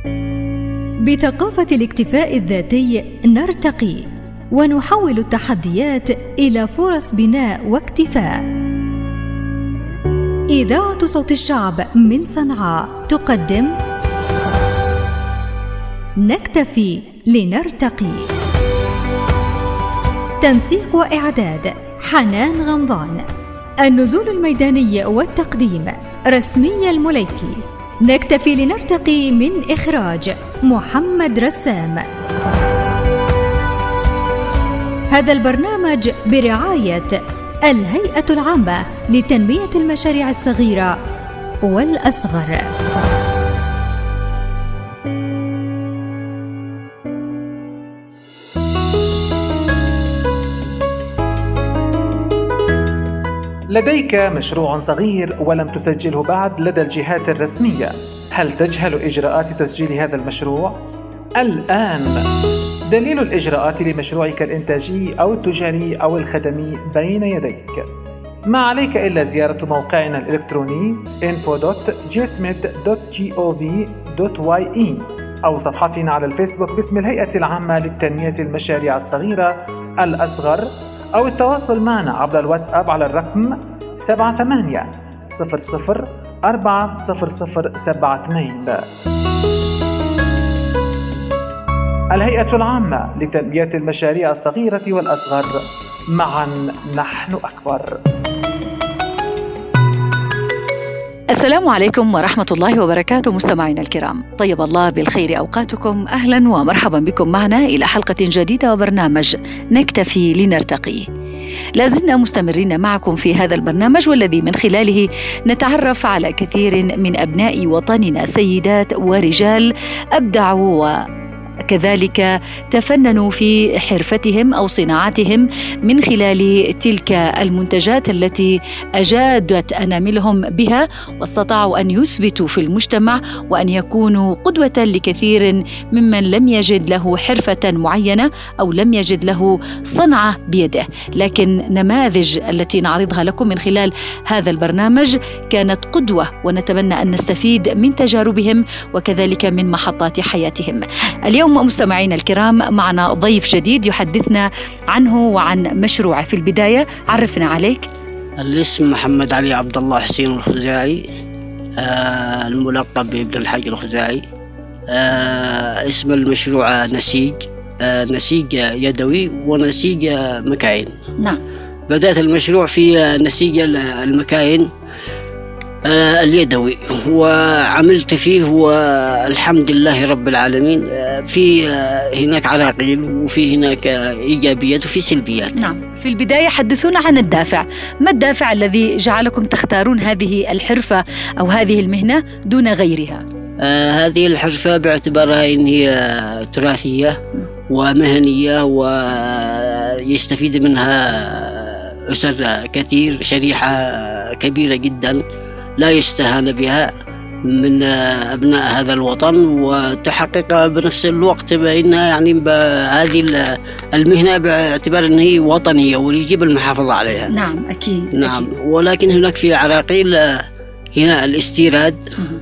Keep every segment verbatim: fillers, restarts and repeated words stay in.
بثقافة الاكتفاء الذاتي نرتقي ونحول التحديات إلى فرص بناء واكتفاء. إذاعة صوت الشعب من صنعاء تقدم نكتفي لنرتقي. تنسيق وإعداد حنان غمضان. النزول الميداني والتقديم رسمي المليكي. نكتفي لنرتقي من إخراج محمد رسام. هذا البرنامج برعاية الهيئة العامة لتنمية المشاريع الصغيرة والأصغر. لديك مشروع صغير ولم تسجله بعد لدى الجهات الرسمية. هل تجهل إجراءات تسجيل هذا المشروع؟ الآن دليل الإجراءات لمشروعك الإنتاجي أو التجاري أو الخدمي بين يديك. ما عليك إلا زيارة موقعنا الإلكتروني info dot gsmed dot gov dot ye أو صفحتنا على الفيسبوك باسم الهيئة العامة للتنمية المشاريع الصغيرة الأصغر، أو التواصل معنا عبر الواتساب على الرقم سبعة ثمانية صفر صفر أربعة صفر صفر سبعة اثنين. الهيئة العامة لتنمية المشاريع الصغيرة والأصغر، معا نحن أكبر. السلام عليكم ورحمة الله وبركاته مستمعينا الكرام، طيب الله بالخير أوقاتكم. أهلا ومرحبا بكم معنا إلى حلقة جديدة وبرنامج نكتفي لنرتقي. لازلنا مستمرين معكم في هذا البرنامج، والذي من خلاله نتعرف على كثير من أبناء وطننا، سيدات ورجال أبدعوا وكذلك تفننوا في حرفتهم أو صناعتهم من خلال تلك المنتجات التي أجادت أناملهم بها، واستطاعوا أن يثبتوا في المجتمع وأن يكونوا قدوة لكثير ممن لم يجد له حرفة معينة أو لم يجد له صنعة بيده. لكن نماذج التي نعرضها لكم من خلال هذا البرنامج كانت قدوة، ونتمنى أن نستفيد من تجاربهم وكذلك من محطات حياتهم. اليوم مستمعينا الكرام معنا ضيف جديد يحدثنا عنه وعن مشروعه. في البداية عرفنا عليك. الاسم محمد علي عبد الله حسين الخزاعي، آه الملقب بابن الحاج الخزاعي. آه اسم المشروع نسيج، آه نسيج يدوي ونسيج مكاين. نعم. بدأت المشروع في نسيج المكاين آه اليدوي، وعملت فيه والحمد لله رب العالمين. آه في آه هناك عراقيل وفي هناك إيجابيات وفي سلبيات. نعم. في البداية حدثونا عن الدافع. ما الدافع الذي جعلكم تختارون هذه الحرفة أو هذه المهنة دون غيرها؟ آه هذه الحرفة باعتبارها إن هي تراثية ومهنية ويستفيد منها أسر كثير، شريحة كبيرة جدا لا يستهان بها من أبناء هذا الوطن، وتحقق بنفس الوقت بأنها يعني هذه المهنة باعتبار أنها هي وطنية ويجب المحافظة عليها. نعم أكيد. نعم أكيد. ولكن هناك في عراقيل هنا الاستيراد،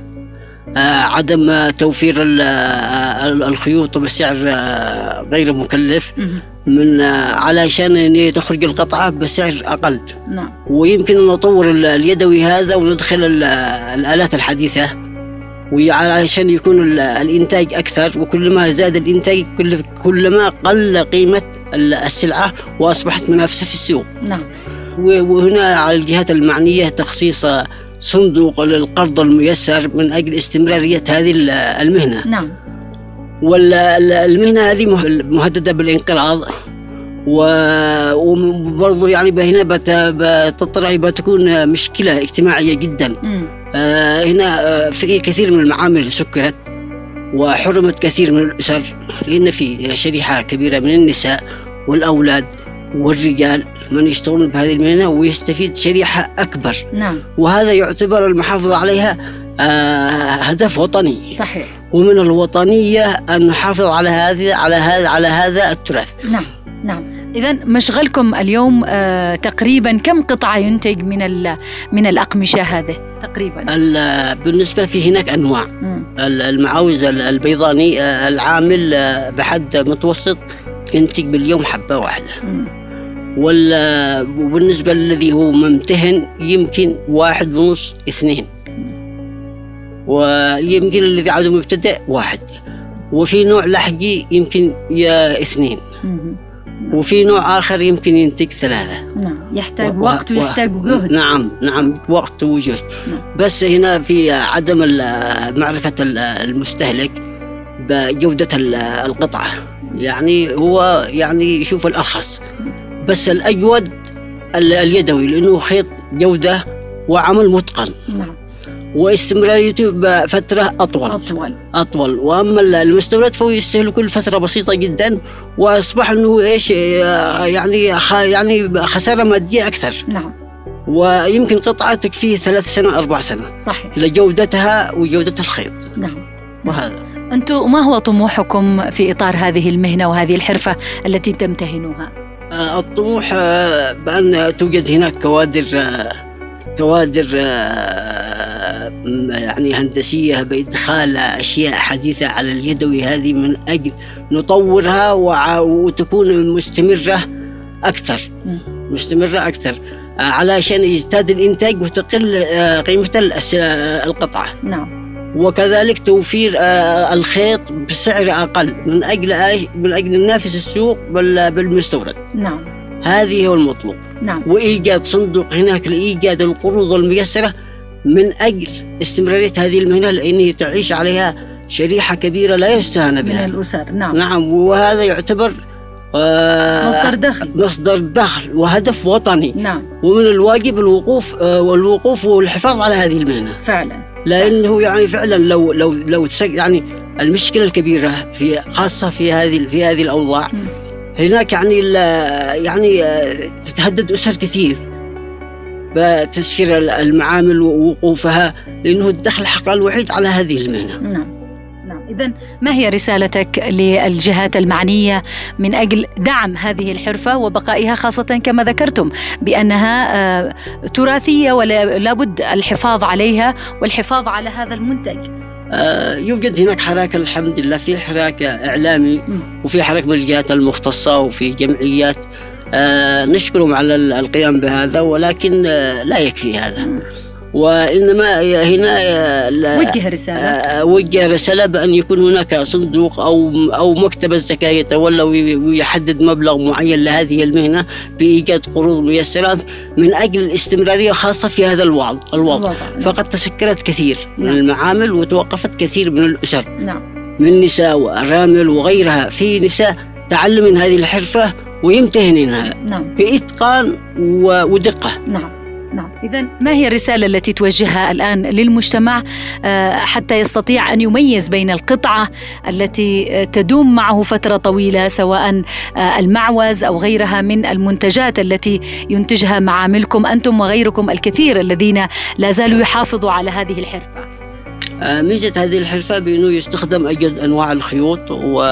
عدم توفير الخيوط بسعر غير مكلف من علشان تخرج القطعة بسعر أقل. نعم. ويمكن أن نطور اليدوي هذا وندخل الآلات الحديثة وعلشان يكون الإنتاج أكثر، وكلما زاد الإنتاج كلما قل قيمة السلعة وأصبحت منافسة في السوق. نعم. وهنا على الجهات المعنية تخصيص صندوق للقرض الميسر من أجل استمرارية هذه المهنة. نعم. والمهنة هذه مهددة بالانقراض، وبرضو يعني هنا بتطرح بتكون مشكلة اجتماعية جدا. آه هنا في كثير من المعامل سكرت وحرمت كثير من الأسر، لأن في شريحة كبيرة من النساء والأولاد والرجال من يشتغلون بهذه المهنة ويستفيد شريحة أكبر. نعم. وهذا يعتبر المحافظة عليها آه هدف وطني. صحيح. ومن الوطنية أن نحافظ على هذا على هذا على هذا التراث. نعم. نعم. إذا مشغلكم اليوم آه تقريبا كم قطعة ينتج من من الأقمشة هذه تقريبا؟ بالنسبة في هناك أنواع. م. المعاوز البيضاني العامل بحد متوسط ينتج باليوم حبة واحدة. م. وبالنسبة للذي هو ممتهن يمكن واحد ونص اثنين، ويمكن الذي عاده مبتدئ واحد، وفي نوع لحجي يمكن يا اثنين، وفي نوع آخر يمكن ينتج ثلاثة. نعم، يحتاج و... وقت ويحتاج جهد. نعم نعم وقت وجهد. نعم. بس هنا في عدم معرفة المستهلك بجودة القطعة، يعني هو يعني يشوف الأرخص بس الأجود اليدوي، لأنه خيط جودة وعمل متقن. نعم. واستمراريته بفترة أطول أطول أطول وأما المستورد فهو يستهلك كل فترة بسيطة جدا، وأصبح أنه إيش يعني خ... يعني خسارة مادية أكثر. نعم. ويمكن قطعة تكفيه ثلاث سنة أربع سنة. صحيح. لجودتها وجودة الخيط. نعم. وهذا. أنتم ما هو طموحكم في إطار هذه المهنة وهذه الحرفة التي تمتهنوها؟ آه الطموح آه بأن توجد هناك كوادر آه كوادر يعني هندسية بإدخال أشياء حديثة على اليدوي هذه من أجل نطورها وتكون مستمرة أكثر مستمرة أكثر علشان يزداد الإنتاج وتقل قيمة القطعة. نعم. وكذلك توفير الخيط بسعر أقل من أجل من أجل ننافس السوق بالمستورد. نعم. هذه هو المطلوب. نعم. وإيجاد صندوق هناك لإيجاد القروض الميسرة من أجل استمرارية هذه المهنة، لأنه تعيش عليها شريحة كبيرة لا يستهان بها من الأسر. نعم. نعم. وهذا يعتبر آه مصدر دخل مصدر دخل وهدف وطني. نعم. ومن الواجب الوقوف آه والوقوف والحفاظ على هذه المهنة فعلا، لأنه يعني فعلا لو لو لو يعني المشكلة الكبيرة في خاصة في هذه في هذه الأوضاع م. هناك يعني يعني تتهدد أسر كثير بتسكير المعامل ووقوفها، لأنه الدخل الحقيقي الوحيد على هذه المهنة. نعم نعم. إذن ما هي رسالتك للجهات المعنية من أجل دعم هذه الحرفة وبقائها، خاصة كما ذكرتم بأنها تراثية ولا بد الحفاظ عليها والحفاظ على هذا المنتج؟ آه يوجد هناك حراك الحمد لله، في حراك إعلامي وفي حراك بالجهات المختصة وفي جمعيات آه نشكرهم على القيام بهذا، ولكن آه لا يكفي هذا. وإنما هنا وجه رسالة آه وجه رسالة بأن يكون هناك صندوق أو أو مكتب الزكاة يتولى ويحدد مبلغ معين لهذه المهنة بإيجاد قروض ميسرة من أجل الاستمرارية، خاصة في هذا الوضع الوضع فقد تسكرت كثير من المعامل وتوقفت كثير من الأسر. نعم. من نساء وأرامل وغيرها، في نساء تعلم من هذه الحرفة ويمتهنها. نعم. بإتقان ودقة. نعم نعم. إذن ما هي الرسالة التي توجهها الآن للمجتمع حتى يستطيع أن يميز بين القطعة التي تدوم معه فترة طويلة، سواء المعوز أو غيرها من المنتجات التي ينتجها معاملكم أنتم وغيركم الكثير الذين لا زالوا يحافظوا على هذه الحرفة؟ ميزة هذه الحرفة بأنه يستخدم أجود أنواع الخيوط و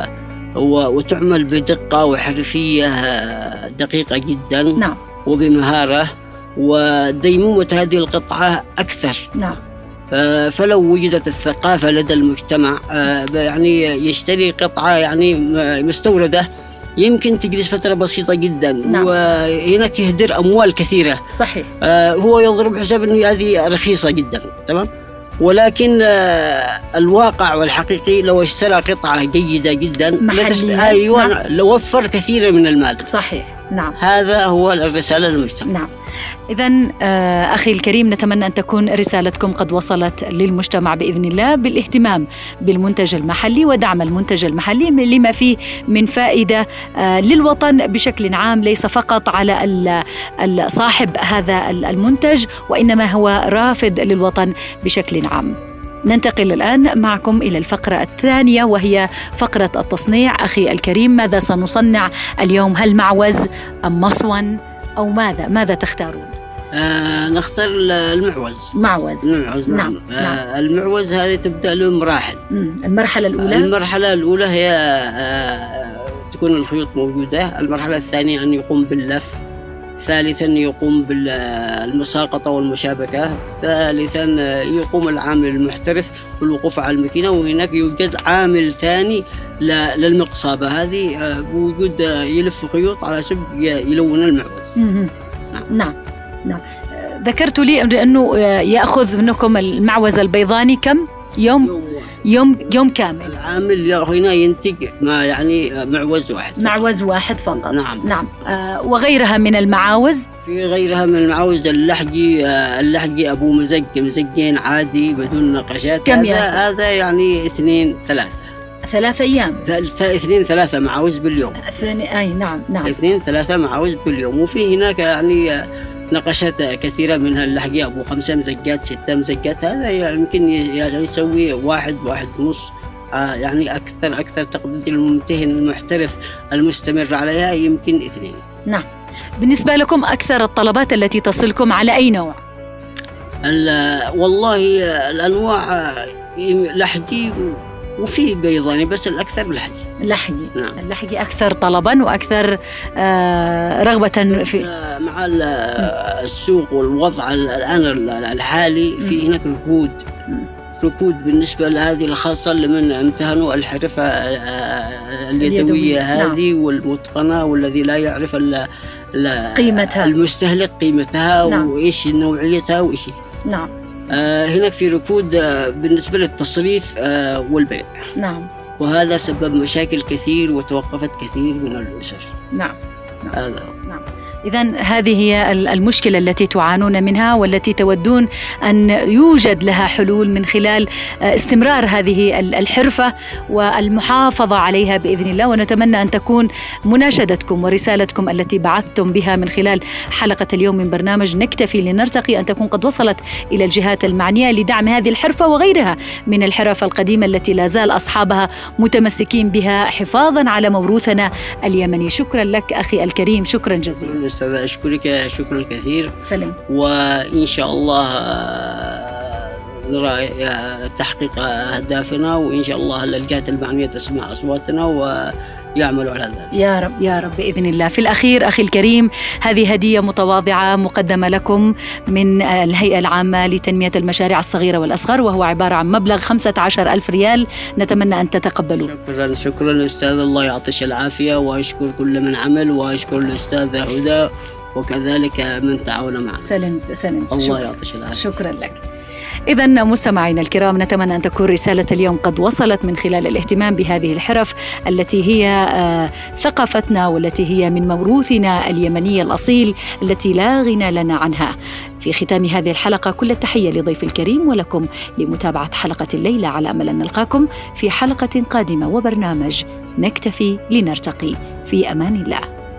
وتعمل بدقة وحرفية دقيقة جدا. نعم. وبمهارة، وديمومة هذه القطعة أكثر. نعم. فلو وجدت الثقافة لدى المجتمع يعني يشتري قطعة يعني مستوردة يمكن تجلس فترة بسيطة جدا. نعم. وهناك يهدر أموال كثيرة. صحيح. هو يضرب حساب أنه هذه رخيصة جدا. تمام. ولكن الواقع والحقيقي لو اشترى قطعة جيدة جدا محلية. أيوة. نعم. لو وفر كثيرا من المال. صحيح. نعم. هذا هو الرسالة للمجتمع. نعم. إذن أخي الكريم، نتمنى أن تكون رسالتكم قد وصلت للمجتمع بإذن الله بالاهتمام بالمنتج المحلي ودعم المنتج المحلي لما فيه من فائدة للوطن بشكل عام، ليس فقط على صاحب هذا المنتج وإنما هو رافد للوطن بشكل عام. ننتقل الآن معكم إلى الفقرة الثانية وهي فقرة التصنيع. أخي الكريم، ماذا سنصنع اليوم؟ هل معوز أم مصون أو ماذا؟ ماذا تختارون؟ آه نختار المعوز. معوز. المعوز. نعم. نعم. آه المعوز هذه تبدأ له مراحل. المرحلة الأولى المرحلة الأولى هي آه تكون الخيوط موجودة. المرحلة الثانية أن يقوم باللف. ثالثا يقوم بالمساقطة والمشابكة. ثالثا يقوم العامل المحترف بالوقوف على الماكينة. وهناك يوجد عامل ثاني للمقصابة، هذه بوجود يلف خيوط على سب يلون المعوز. نعم نعم نعم. ذكرت لي أنه يأخذ منكم المعوز البيضاني كم يوم؟ يوم يوم, يوم كامل. العامل هنا ينتج ما يعني معوز واحد فقط. معوز واحد فقط. نعم نعم. آه وغيرها من المعاوز؟ في غيرها من المعاوز اللحجي، آه اللحجي أبو مزج مزجين عادي بدون نقشات. كم هذا هذا يعني اثنين ثلاثة ثلاث أيام. اثنين ثلاثة معاوز باليوم. اثنين أي نعم نعم. اثنين ثلاثة معاوز باليوم. وفي هناك يعني نقشات كثيرة منها اللحجي أبو خمسة مزجات ستة مزجات، هذا يمكن يسوي واحد واحد ونص. آه يعني أكثر أكثر تقدير الممتهن المحترف المستمر عليها يمكن اثنين. نعم. بالنسبة لكم أكثر الطلبات التي تصلكم على أي نوع؟ والله الأنواع لحجي وفي بيضاني، بس الأكثر لحجي. لحجي. نعم. اللحجي أكثر طلبا وأكثر آه رغبة في مع السوق والوضع الآن الحالي. في هناك ركود ركود بالنسبة لهذه الخاصة لمن امتهنوا الحرفة اليدوية هذه. نعم. والمتقنة والذي لا يعرف قيمتها المستهلك قيمتها. نعم. وإيش نوعيتها وإيش. نعم. آه هناك في ركود آه بالنسبة للتصريف آه والبيع. نعم. وهذا سبب مشاكل كثير وتوقفت كثير من الأسر. نعم. نعم. هذا. نعم. إذن هذه هي المشكلة التي تعانون منها والتي تودون أن يوجد لها حلول من خلال استمرار هذه الحرفة والمحافظة عليها بإذن الله. ونتمنى أن تكون مناشدتكم ورسالتكم التي بعثتم بها من خلال حلقة اليوم من برنامج نكتفي لنرتقي أن تكون قد وصلت إلى الجهات المعنية لدعم هذه الحرفة وغيرها من الحرف القديمة التي لا زال أصحابها متمسكين بها حفاظا على موروثنا اليمني. شكرا لك أخي الكريم، شكرا جزيلا. أستاذ أشكرك شكرا كثير. سلام. وإن شاء الله نرى تحقيق أهدافنا، وإن شاء الله الجهات المعنية تسمع أصواتنا ويعملوا على ذلك. يا رب يا رب بإذن الله. في الأخير أخي الكريم، هذه هدية متواضعة مقدمة لكم من الهيئة العامة لتنمية المشاريع الصغيرة والأصغر، وهو عبارة عن مبلغ خمسة عشر ألف ريال، نتمنى أن تتقبلوا. شكرا شكرا أستاذ، الله يعطيش العافية، وأشكر كل من عمل، وأشكر الأستاذ هدى وكذلك من تعاون معنا. سلمت سلمت. الله يعطيش العافية. شكرا لك. إذن مستمعينا الكرام، نتمنى أن تكون رسالة اليوم قد وصلت من خلال الاهتمام بهذه الحرف التي هي ثقافتنا والتي هي من موروثنا اليمني الأصيل التي لا غنى لنا عنها. في ختام هذه الحلقة كل التحية لضيف الكريم ولكم لمتابعة حلقة الليلة، على أمل أن نلقاكم في حلقة قادمة وبرنامج نكتفي لنرتقي. في أمان الله.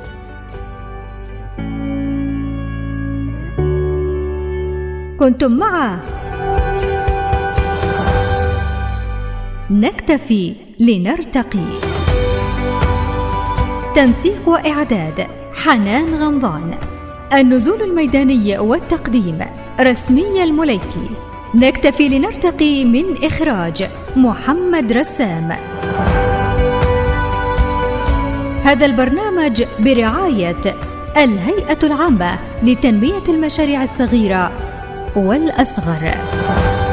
كنتم مع نكتفي لنرتقي. تنسيق وإعداد حنان غمضان. النزول الميداني والتقديم رسمي المليكي. نكتفي لنرتقي من إخراج محمد رسام. هذا البرنامج برعاية الهيئة العامة لتنمية المشاريع الصغيرة والأصغر.